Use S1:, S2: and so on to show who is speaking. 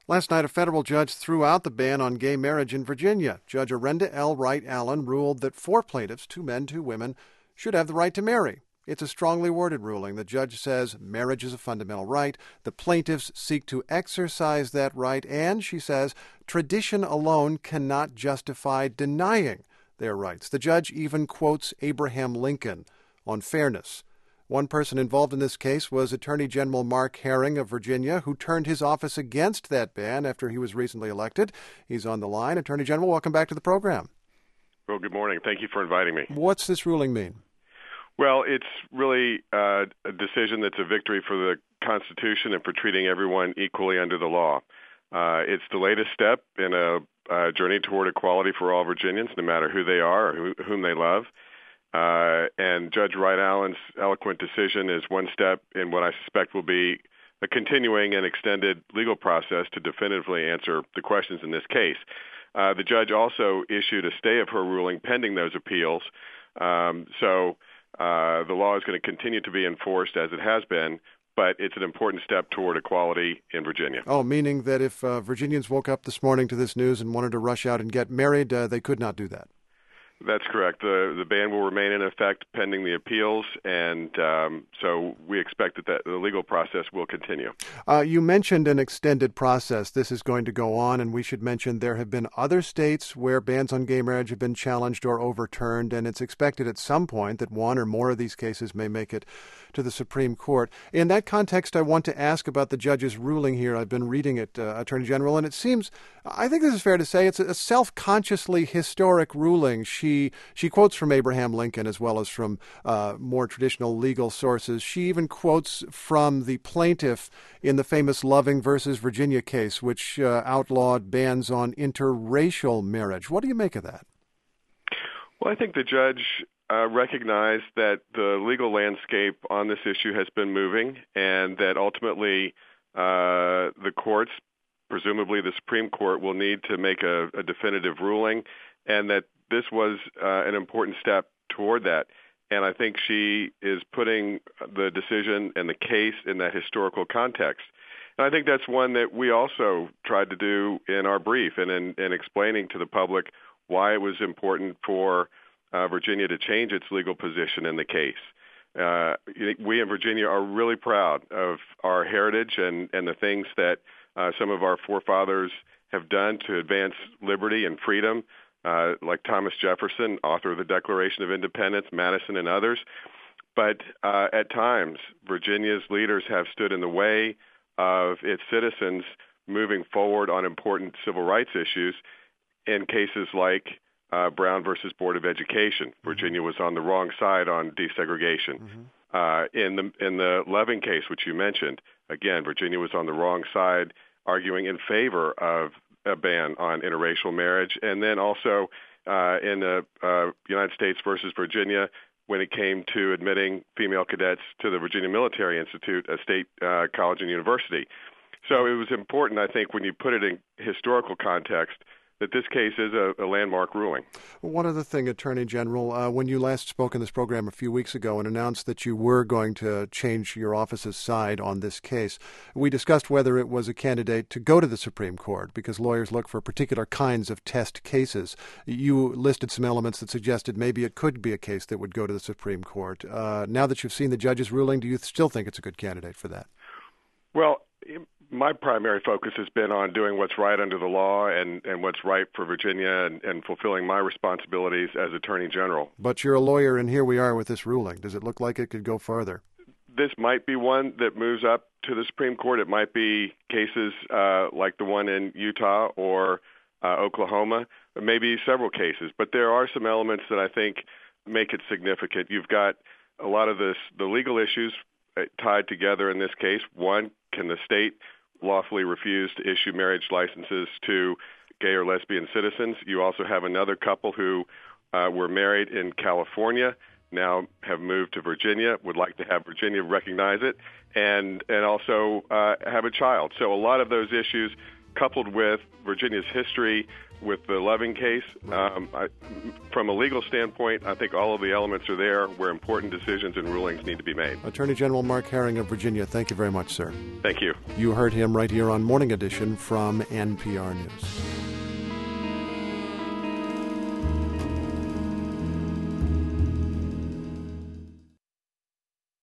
S1: Last night, a federal judge threw out the ban on gay marriage in Virginia. Judge Arenda L. Wright Allen ruled that 4 plaintiffs, 2 men, 2 women, should have the right to marry. It's a strongly worded ruling. The judge says marriage is a fundamental right. The plaintiffs seek to exercise that right, and, she says, tradition alone cannot justify denying their rights. The judge even quotes Abraham Lincoln on fairness. One person involved in this case was Attorney General Mark Herring of Virginia, who turned his office against that ban after he was recently elected. He's on the line. Attorney General, welcome back to the program.
S2: Well, good morning. Thank you for inviting me.
S1: What's this ruling mean?
S2: Well, it's really a decision that's a victory for the Constitution and for treating everyone equally under the law. It's the latest step in a journey toward equality for all Virginians, no matter who they are or whom they love. And Judge Wright Allen's eloquent decision is one step in what I suspect will be a continuing and extended legal process to definitively answer the questions in this case. The judge also issued a stay of her ruling pending those appeals. So the law is going to continue to be enforced as it has been, but it's an important step toward equality in Virginia.
S1: Oh, meaning that if Virginians woke up this morning to this news and wanted to rush out and get married, they could not do that?
S2: That's correct. The ban will remain in effect pending the appeals, and so we expect that the legal process will continue.
S1: You mentioned an extended process. This is going to go on, and we should mention there have been other states where bans on gay marriage have been challenged or overturned, and it's expected at some point that one or more of these cases may make it to the Supreme Court. In that context, I want to ask about the judge's ruling here. I've been reading it, Attorney General, and it seems, I think this is fair to say, it's a self-consciously historic ruling. She quotes from Abraham Lincoln as well as from more traditional legal sources. She even quotes from the plaintiff in the famous Loving versus Virginia case, which outlawed bans on interracial marriage. What do you make of that?
S2: Well, I think the judge recognized that the legal landscape on this issue has been moving, and that ultimately the courts, presumably the Supreme Court, will need to make a definitive ruling, and that this was an important step toward that. And I think she is putting the decision and the case in that historical context. And I think that's one that we also tried to do in our brief and in explaining to the public why it was important for Virginia to change its legal position in the case. We in Virginia are really proud of our heritage and the things that some of our forefathers have done to advance liberty and freedom, like Thomas Jefferson, author of the Declaration of Independence, Madison, and others. But at times, Virginia's leaders have stood in the way of its citizens moving forward on important civil rights issues in cases like Brown versus Board of Education. Virginia was on the wrong side on desegregation. In the Loving case, which you mentioned, again, Virginia was on the wrong side, arguing in favor of a ban on interracial marriage. And then also in the United States versus Virginia, when it came to admitting female cadets to the Virginia Military Institute, a state college and university. So it was important, I think, when you put it in historical context, that this case is a landmark ruling.
S1: One other thing, Attorney General, when you last spoke in this program a few weeks ago and announced that you were going to change your office's side on this case, we discussed whether it was a candidate to go to the Supreme Court because lawyers look for particular kinds of test cases. You listed some elements that suggested maybe it could be a case that would go to the Supreme Court. Now that you've seen the judge's ruling, do you still think it's a good candidate for that?
S2: Well, my primary focus has been on doing what's right under the law and what's right for Virginia and fulfilling my responsibilities as Attorney General.
S1: But you're a lawyer, and here we are with this ruling. Does it look like it could go farther?
S2: This might be one that moves up to the Supreme Court. It might be cases like the one in Utah or Oklahoma, maybe several cases. But there are some elements that I think make it significant. You've got a lot of the legal issues tied together in this case. One, can the state lawfully refuse to issue marriage licenses to gay or lesbian citizens? You also have another couple who were married in California, now have moved to Virginia, would like to have Virginia recognize it, and also have a child. So a lot of those issues coupled with Virginia's history with the Loving case. From a legal standpoint, I think all of the elements are there where important decisions and rulings need to be made.
S1: Attorney General Mark Herring of Virginia, thank you very much, sir.
S2: Thank you.
S1: You heard him right here on Morning Edition from NPR News.